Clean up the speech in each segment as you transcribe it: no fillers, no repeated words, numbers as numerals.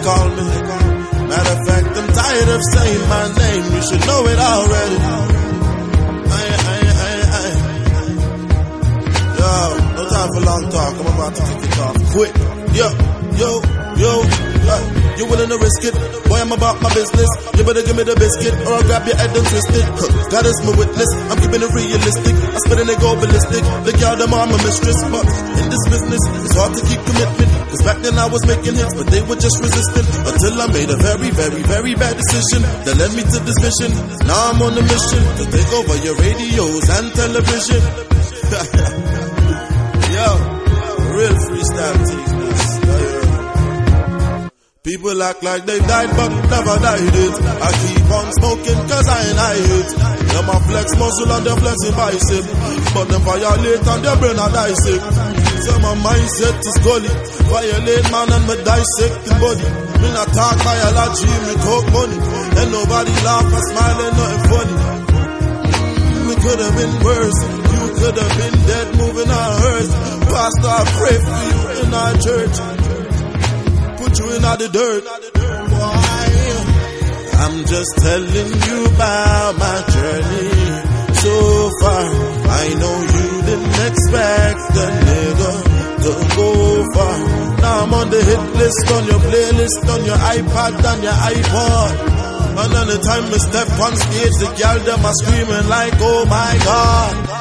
call me. Matter of fact, I'm tired of saying my name. You should know it already. Yo, no time for long talk. I'm about to kick it off quick. Yo. You willing to risk it? Boy, I'm about my business. You better give me the biscuit, or I'll grab your head and twist it. God is my witness, I'm keeping it realistic. I spit and they go ballistic. Look out, them are my mistress. But in this business, it's hard to keep commitment. Cause back then I was making hits, but they were just resistant. Until I made a very, very, very bad decision that led me to this mission. Now I'm on a mission to take over your radios and television. Yo, real freestyle team. People act like they died but never died it. I keep on smoking cause I ain't high it. Them a flex muscle and they flexing bicep, but them violate and their brain a dissect. So my mindset is gully. Violate man and me dissect the body. Me not talk biology, me talk money. And nobody laugh or smile, ain't nothing funny. We could have been worse. You could have been dead moving our hearse. Pastor, I pray for you in our church. Put you in the dirt. Why? I'm just telling you about my journey so far. I know you didn't expect the nigga to go far. Now I'm on the hit list, on your playlist, on your iPad and your iPod. And anytime I step on stage, the girl them are screaming like, oh my God.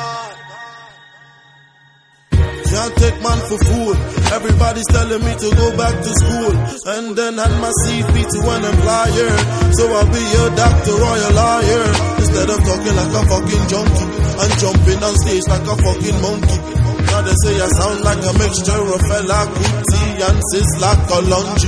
Can't take man for fool. Everybody's telling me to go back to school and then hand my CV to an employer. So I'll be your doctor or your lawyer, instead of talking like a fucking junkie and jumping on stage like a fucking monkey. Now they say I sound like a mixture of Fela Kuti and Sizzla Kalonji.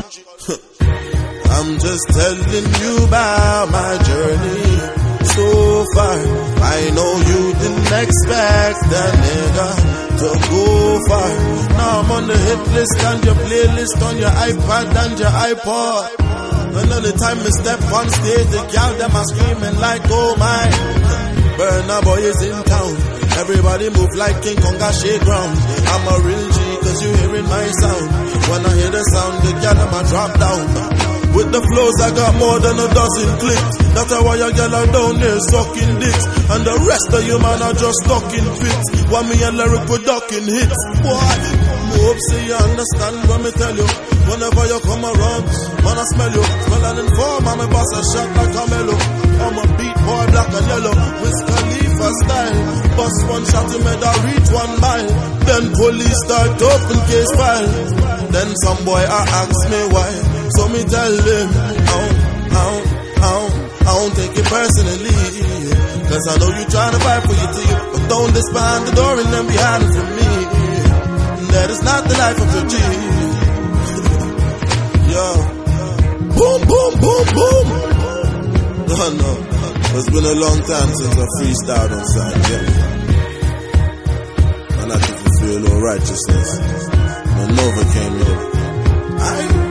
I'm just telling you about my journey so far. I know you didn't expect that nigga to go far. Now I'm on the hit list and your playlist on your iPad and your iPod. Another time I step on stage, the girl them are screaming like, oh my. Burna Boy is in town. Everybody move like King Konga shake ground. I'm a real G cause you hearing my sound. When I hear the sound, the girl them a drop down. With the flows I got more than a dozen clicks. That's why your girl are down there sucking dicks, and the rest of you man are just talking fits. Want me a lyric production hits. Boy, hope say you understand when me tell you. Whenever you come around, man I smell you. Smell and inform, I'm a boss a shot like a mellow. I'm a beat boy black and yellow. Wiz Khalifa style. Bust one shot to me that reach 1 mile. Then police start open case file. Then some boy ask me why. So me tell them, I don't take it personally, cause I know you trying to fight for your team, but don't despise the door and then be hiding from me. That is not the life of a G. Yo, boom, boom, boom, boom. No, it's been a long time since I freestyled on side, yeah. And I can feel no righteousness. No Nova came in.